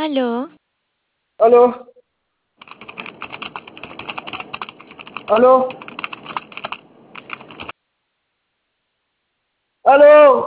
Aló, Aló, aló, aló,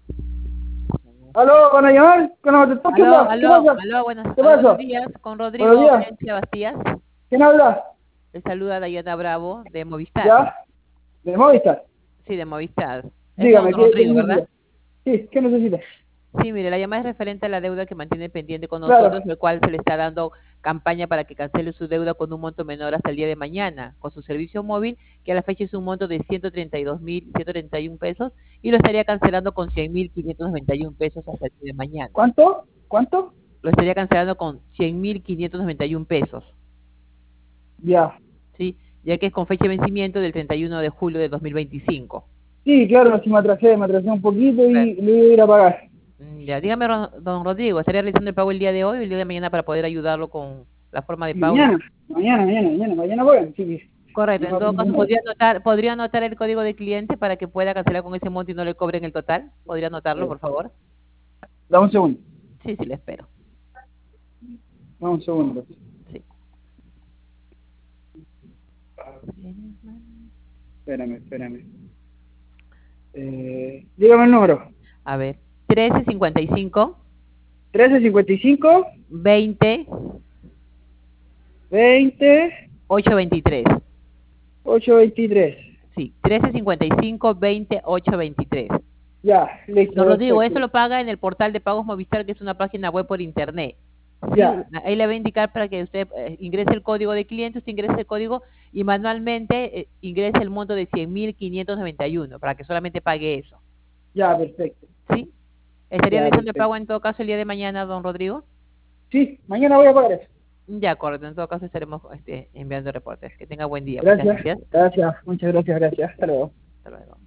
aló, ¿van a llamar? ¿Qué no, ¿qué Aló, pasa? ¿Qué aló, pasa? aló, ¿Qué buenos pasa? días, con Buenos Rodrigo días, Valencia Bastías. ¿quién habla? Le saluda Dayana Bravo de Movistar. ¿Ya? ¿De Movistar? Sí, de Movistar. Es don Dígame, ¿qué Rodrigo, ¿verdad? necesita? Sí, ¿qué necesita? Sí, mire, la llamada es referente a la deuda que mantiene pendiente con Claro, nosotros, el cual se le está dando campaña para que cancele su deuda con un monto menor hasta el día de mañana, con su servicio móvil, que a la fecha es un monto de 132.131 pesos, y lo estaría cancelando con 100.591 pesos hasta el día de mañana. ¿cuánto? ¿Cuánto? Lo estaría cancelando con 100.591 pesos. Ya. ¿Sí? Ya que es con fecha de vencimiento del 31 de julio de 2025. Sí, claro, si me atrasé un poquito Claro. y le voy a ir a pagar. Ya, dígame, don Rodrigo, ¿estaría realizando el pago el día de hoy o el día de mañana para poder ayudarlo con la forma de pago? Mañana pagan, sí, Correcto, no en va a todo caso, funcionar. ¿podría anotar el código de cliente para que pueda cancelar con ese monto y no le cobren el total? ¿Podría anotarlo, por favor? Dame un segundo, Sí, sí, le espero. dame un segundo. Sí. Espérame. Dígame el número. A ver, 1355 1355 20 20 823. 823. Sí, 1355 20 823. Ya, listo, Don Rodrigo, perfecto. eso lo paga en el portal de pagos Movistar, que es una página web por internet. Sí, Ya, ahí le va a indicar para que usted ingrese el código de cliente, usted ingrese el código y manualmente ingrese el monto de 100.591 para que solamente pague eso. ya, perfecto. ¿Sí? ¿Estaría Ya, realizando el pago perfecto. en todo caso el día de mañana, don Rodrigo? Sí, mañana voy a pagar eso. Ya, correcto. En todo caso estaremos enviando reportes. Que tenga buen día. Muchas Gracias, gracias. muchas gracias. Hasta luego. Hasta luego.